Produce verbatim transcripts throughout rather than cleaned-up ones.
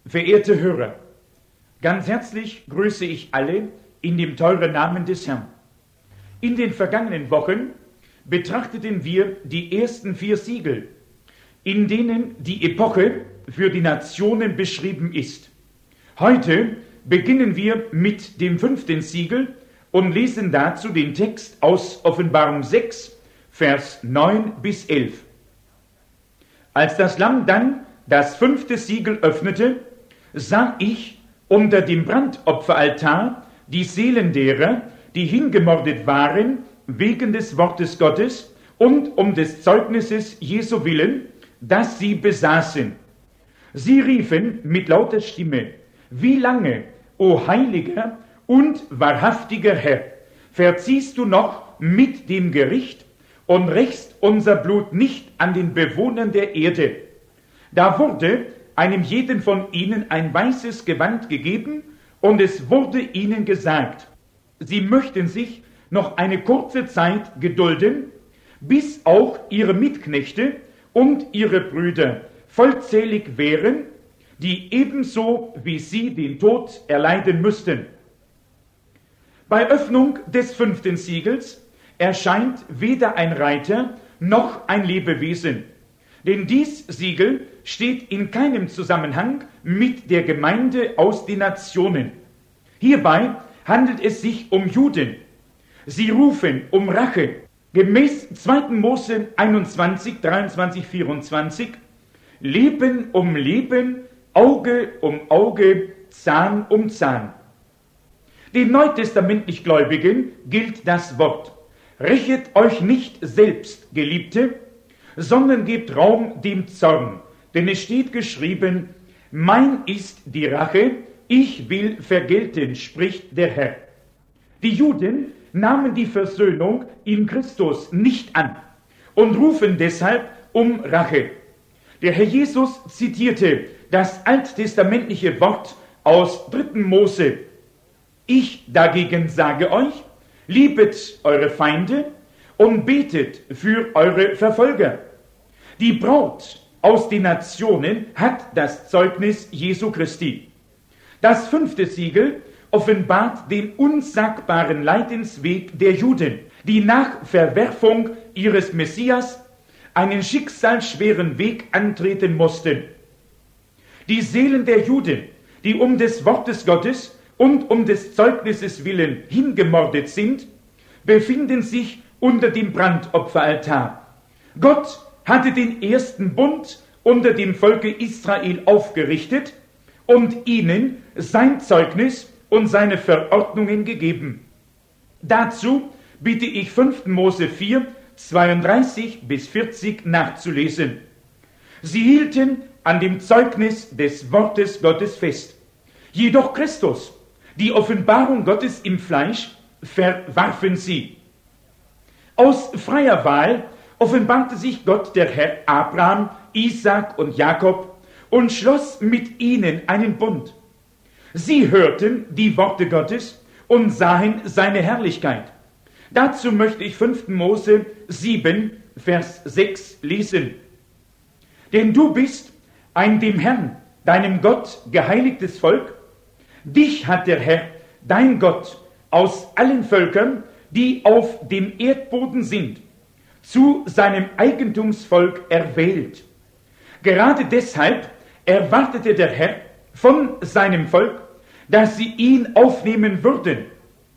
Verehrte Hörer, ganz herzlich grüße ich alle in dem teuren Namen des Herrn. In den vergangenen Wochen betrachteten wir die ersten vier Siegel, in denen die Epoche für die Nationen beschrieben ist. Heute beginnen wir mit dem fünften Siegel und lesen dazu den Text aus Offenbarung sechs, Vers neun bis elf. Als das Lamm dann das fünfte Siegel öffnete, sah ich unter dem Brandopferaltar die Seelen derer, die hingemordet waren, wegen des Wortes Gottes und um des Zeugnisses Jesu willen, das sie besaßen. Sie riefen mit lauter Stimme: Wie lange, o heiliger und wahrhaftiger Herr, verziehst du noch mit dem Gericht und rächst unser Blut nicht an den Bewohnern der Erde? Da wurde einem jeden von ihnen ein weißes Gewand gegeben, und es wurde ihnen gesagt, sie möchten sich noch eine kurze Zeit gedulden, bis auch ihre Mitknechte und ihre Brüder vollzählig wären, die ebenso wie sie den Tod erleiden müssten. Bei Öffnung des fünften Siegels erscheint weder ein Reiter noch ein Lebewesen, denn dies Siegel steht in keinem Zusammenhang mit der Gemeinde aus den Nationen. Hierbei handelt es sich um Juden. Sie rufen um Rache. Gemäß zweiten Mose einundzwanzig, dreiundzwanzig, vierundzwanzig, Leben um Leben, Auge um Auge, Zahn um Zahn. Den neutestamentlich Gläubigen gilt das Wort: Rächet euch nicht selbst, Geliebte, sondern gebt Raum dem Zorn, denn es steht geschrieben: Mein ist die Rache, ich will vergelten, spricht der Herr. Die Juden nahmen die Versöhnung in Christus nicht an und rufen deshalb um Rache. Der Herr Jesus zitierte das alttestamentliche Wort aus dritten Mose: Ich dagegen sage euch, liebet eure Feinde und betet für eure Verfolger. Die Braut aus den Nationen hat das Zeugnis Jesu Christi. Das fünfte Siegel offenbart den unsagbaren Leidensweg der Juden, die nach Verwerfung ihres Messias einen schicksalsschweren Weg antreten mussten. Die Seelen der Juden, die um des Wortes Gottes und um des Zeugnisses willen hingemordet sind, befinden sich unter dem Brandopferaltar. Gott hatte den ersten Bund unter dem Volke Israel aufgerichtet und ihnen sein Zeugnis und seine Verordnungen gegeben. Dazu bitte ich fünften Mose vier, zweiunddreißig bis vierzig nachzulesen. Sie hielten an dem Zeugnis des Wortes Gottes fest. Jedoch Christus, die Offenbarung Gottes im Fleisch, verwarfen sie. Aus freier Wahl offenbarte sich Gott der Herr Abraham, Isaak und Jakob und schloss mit ihnen einen Bund. Sie hörten die Worte Gottes und sahen seine Herrlichkeit. Dazu möchte ich fünften Mose sieben, Vers sechs lesen. Denn du bist ein dem Herrn, deinem Gott, geheiligtes Volk. Dich hat der Herr, dein Gott, aus allen Völkern, die auf dem Erdboden sind, zu seinem Eigentumsvolk erwählt. Gerade deshalb erwartete der Herr von seinem Volk, dass sie ihn aufnehmen würden.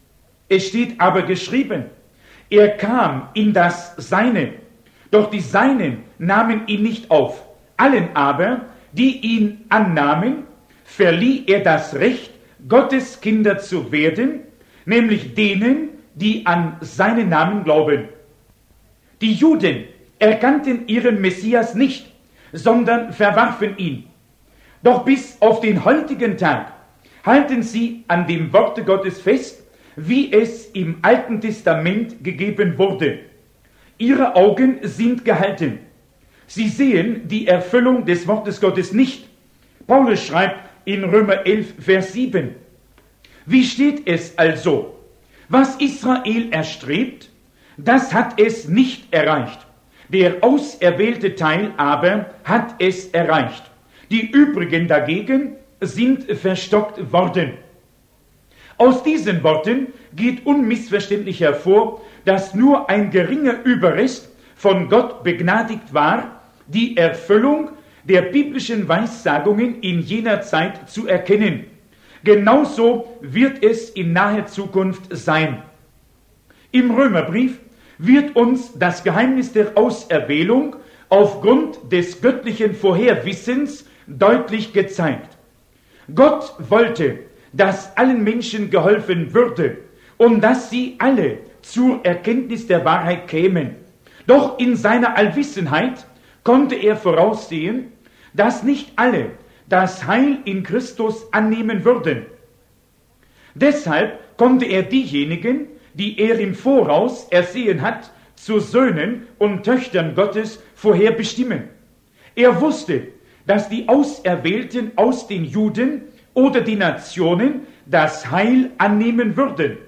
Es steht aber geschrieben, er kam in das Seine, doch die Seinen nahmen ihn nicht auf. Allen aber, die ihn annahmen, verlieh er das Recht, Gottes Kinder zu werden, nämlich denen, die an seinen Namen glauben. Die Juden erkannten ihren Messias nicht, sondern verwarfen ihn. Doch bis auf den heutigen Tag halten sie an dem Worte Gottes fest, wie es im Alten Testament gegeben wurde. Ihre Augen sind gehalten. Sie sehen die Erfüllung des Wortes Gottes nicht. Paulus schreibt in Römer elf, Vers sieben. Wie steht es also? Was Israel erstrebt, das hat es nicht erreicht. Der auserwählte Teil aber hat es erreicht. Die übrigen dagegen sind verstockt worden. Aus diesen Worten geht unmissverständlich hervor, dass nur ein geringer Überrest von Gott begnadigt war, die Erfüllung der biblischen Weissagungen in jener Zeit zu erkennen. Genauso wird es in naher Zukunft sein. Im Römerbrief wird uns das Geheimnis der Auserwählung aufgrund des göttlichen Vorherwissens deutlich gezeigt. Gott wollte, dass allen Menschen geholfen würde und dass sie alle zur Erkenntnis der Wahrheit kämen. Doch in seiner Allwissenheit konnte er voraussehen, dass nicht alle das Heil in Christus annehmen würden. Deshalb konnte er diejenigen, die er im Voraus ersehen hat, zu Söhnen und Töchtern Gottes vorherbestimmen. Er wusste, dass die Auserwählten aus den Juden oder die Nationen das Heil annehmen würden.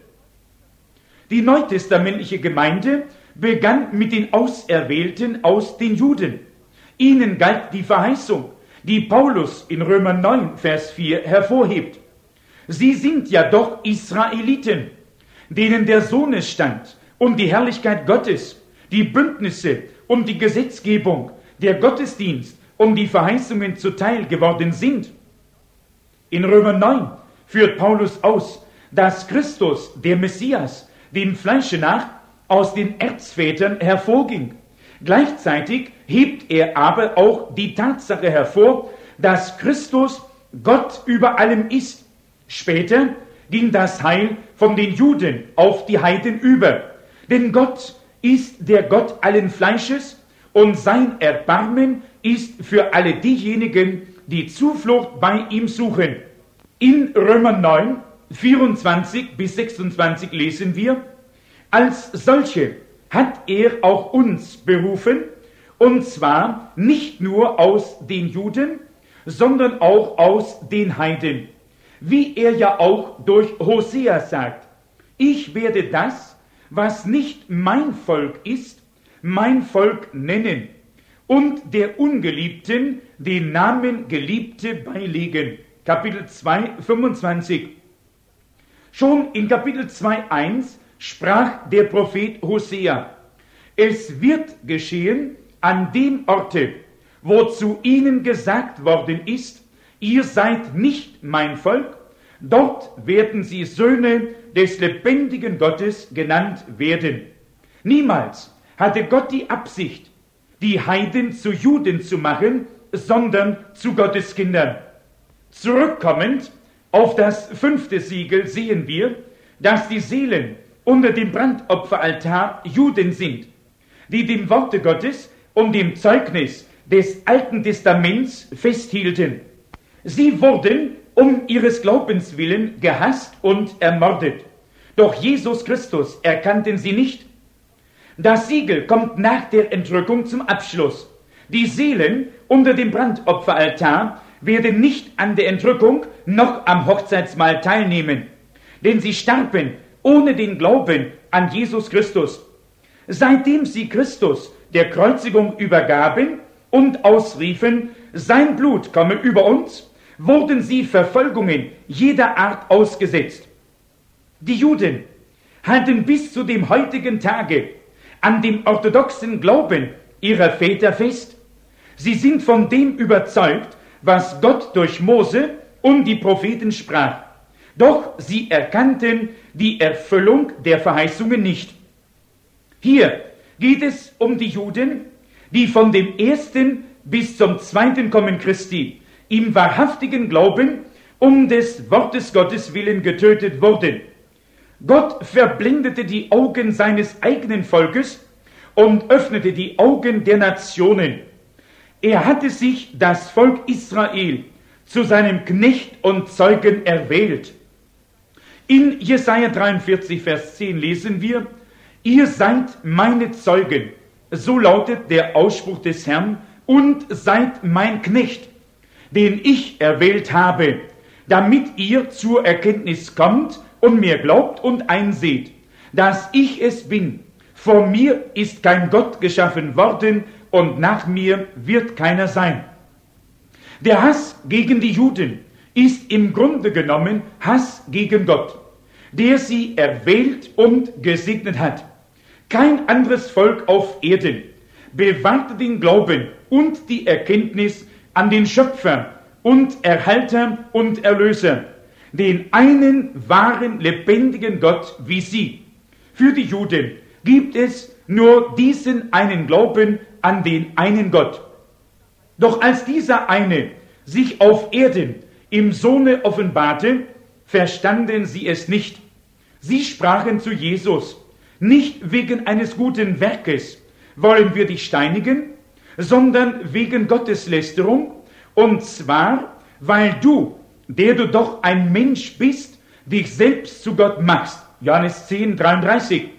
Die neutestamentliche Gemeinde begann mit den Auserwählten aus den Juden. Ihnen galt die Verheißung, die Paulus in Römer neun, Vers vier hervorhebt. Sie sind ja doch Israeliten, denen der Sohnesstand und die Herrlichkeit Gottes, die Bündnisse und die Gesetzgebung, der Gottesdienst und die Verheißungen zuteil geworden sind. In Römer neun führt Paulus aus, dass Christus, der Messias, dem Fleische nach aus den Erzvätern hervorging. Gleichzeitig hebt er aber auch die Tatsache hervor, dass Christus Gott über allem ist. Später ging das Heil von den Juden auf die Heiden über. Denn Gott ist der Gott allen Fleisches und sein Erbarmen ist für alle diejenigen, die Zuflucht bei ihm suchen. In Römer neun, vierundzwanzig bis sechsundzwanzig lesen wir: Als solche hat er auch uns berufen, und zwar nicht nur aus den Juden, sondern auch aus den Heiden. Wie er ja auch durch Hosea sagt: Ich werde das, was nicht mein Volk ist, mein Volk nennen, und der Ungeliebten den Namen Geliebte beilegen. Kapitel zwei, fünfundzwanzig. Schon in Kapitel zwei, eins sprach der Prophet Hosea: Es wird geschehen an dem Orte, wo zu ihnen gesagt worden ist, ihr seid nicht mein Volk, dort werden sie Söhne des lebendigen Gottes genannt werden. Niemals hatte Gott die Absicht, die Heiden zu Juden zu machen, sondern zu Gottes Kindern. Zurückkommend auf das fünfte Siegel sehen wir, dass die Seelen unter dem Brandopferaltar Juden sind, die dem Worte Gottes und dem Zeugnis des Alten Testaments festhielten. Sie wurden um ihres Glaubens willen gehasst und ermordet. Doch Jesus Christus erkannten sie nicht. Das Siegel kommt nach der Entrückung zum Abschluss. Die Seelen unter dem Brandopferaltar werden nicht an der Entrückung noch am Hochzeitsmahl teilnehmen, denn sie starben ohne den Glauben an Jesus Christus. Seitdem sie Christus der Kreuzigung übergaben und ausriefen, sein Blut komme über uns, wurden sie Verfolgungen jeder Art ausgesetzt. Die Juden halten bis zu dem heutigen Tage an dem orthodoxen Glauben ihrer Väter fest. Sie sind von dem überzeugt, was Gott durch Mose und die Propheten sprach. Doch sie erkannten die Erfüllung der Verheißungen nicht. Hier geht es um die Juden, die von dem ersten bis zum zweiten Kommen Christi im wahrhaftigen Glauben um des Wortes Gottes willen getötet wurden. Gott verblendete die Augen seines eigenen Volkes und öffnete die Augen der Nationen. Er hatte sich das Volk Israel zu seinem Knecht und Zeugen erwählt. In Jesaja dreiundvierzig, Vers zehn lesen wir: Ihr seid meine Zeugen, so lautet der Ausspruch des Herrn, und seid mein Knecht, den ich erwählt habe, damit ihr zur Erkenntnis kommt und mir glaubt und einseht, dass ich es bin. Vor mir ist kein Gott geschaffen worden, und nach mir wird keiner sein. Der Hass gegen die Juden ist im Grunde genommen Hass gegen Gott, der sie erwählt und gesegnet hat. Kein anderes Volk auf Erden bewahrte den Glauben und die Erkenntnis an den Schöpfer und Erhalter und Erlöser, den einen wahren, lebendigen Gott wie sie. Für die Juden gibt es nur diesen einen Glauben an den einen Gott. Doch als dieser eine sich auf Erden im Sohne offenbarte, verstanden sie es nicht. Sie sprachen zu Jesus: Nicht wegen eines guten Werkes wollen wir dich steinigen, sondern wegen Gotteslästerung, und zwar, weil du, der du doch ein Mensch bist, dich selbst zu Gott machst. Johannes zehn, dreiunddreißig.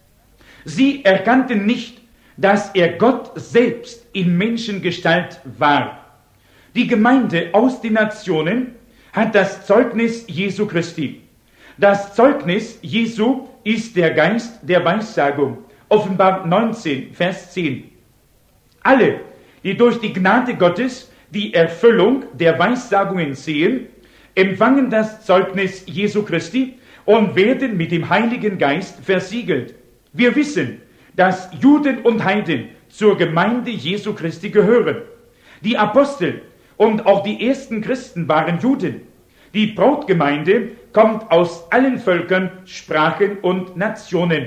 Sie erkannten nicht, dass er Gott selbst in Menschengestalt war. Die Gemeinde aus den Nationen hat das Zeugnis Jesu Christi. Das Zeugnis Jesu ist der Geist der Weissagung. Offenbarung neunzehn, Vers zehn. Alle, die durch die Gnade Gottes die Erfüllung der Weissagungen sehen, empfangen das Zeugnis Jesu Christi und werden mit dem Heiligen Geist versiegelt. Wir wissen, dass Juden und Heiden zur Gemeinde Jesu Christi gehören. Die Apostel und auch die ersten Christen waren Juden. Die Brautgemeinde kommt aus allen Völkern, Sprachen und Nationen.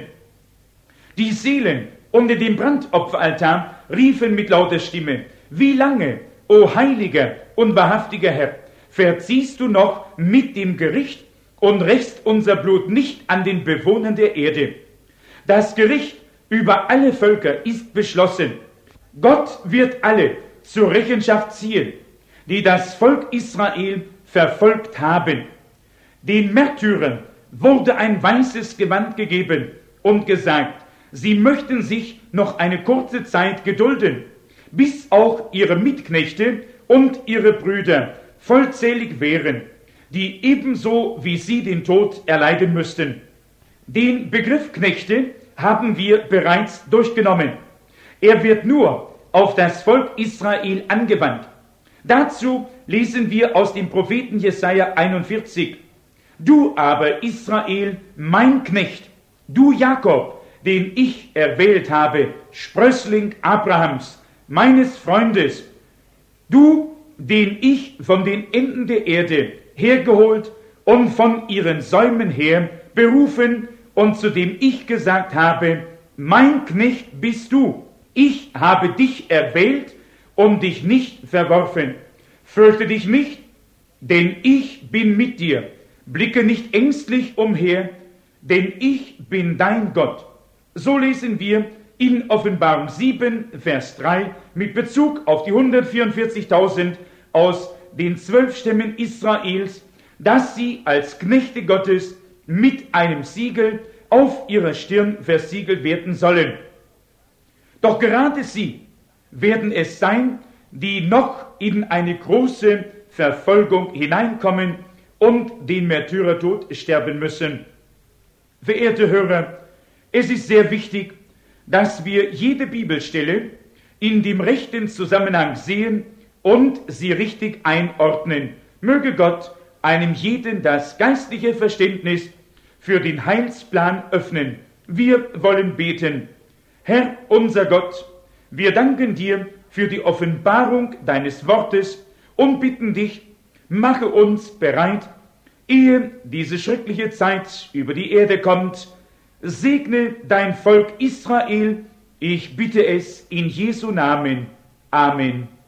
Die Seelen unter dem Brandopferaltar riefen mit lauter Stimme: Wie lange, o heiliger und wahrhaftiger Herr, verziehst du noch mit dem Gericht und rächst unser Blut nicht an den Bewohnern der Erde? Das Gericht über alle Völker ist beschlossen. Gott wird alle zur Rechenschaft ziehen, die das Volk Israel verfolgt haben. Den Märtyrern wurde ein weißes Gewand gegeben und gesagt, sie möchten sich noch eine kurze Zeit gedulden, bis auch ihre Mitknechte und ihre Brüder vollzählig wären, die ebenso wie sie den Tod erleiden müssten. Den Begriff Knechte haben wir bereits durchgenommen. Er wird nur auf das Volk Israel angewandt. Dazu lesen wir aus dem Propheten Jesaja einundvierzig. Du aber, Israel, mein Knecht, du Jakob, den ich erwählt habe, Sprössling Abrahams, meines Freundes, du, den ich von den Enden der Erde hergeholt und von ihren Säumen her berufen und zu dem ich gesagt habe, mein Knecht bist du, ich habe dich erwählt und dich nicht verworfen. Fürchte dich nicht, denn ich bin mit dir. Blicke nicht ängstlich umher, denn ich bin dein Gott. So lesen wir in Offenbarung sieben, Vers drei mit Bezug auf die hundertvierundvierzigtausend aus den zwölf Stämmen Israels, dass sie als Knechte Gottes mit einem Siegel auf ihrer Stirn versiegelt werden sollen. Doch gerade sie werden es sein, die noch in eine große Verfolgung hineinkommen und den Märtyrertod sterben müssen. Verehrte Hörer, es ist sehr wichtig, dass wir jede Bibelstelle in dem rechten Zusammenhang sehen und sie richtig einordnen. Möge Gott einem jeden das geistliche Verständnis für den Heilsplan öffnen. Wir wollen beten. Herr, unser Gott, wir danken dir für die Offenbarung deines Wortes und bitten dich, mache uns bereit, ehe diese schreckliche Zeit über die Erde kommt. Segne dein Volk Israel, ich bitte es in Jesu Namen. Amen.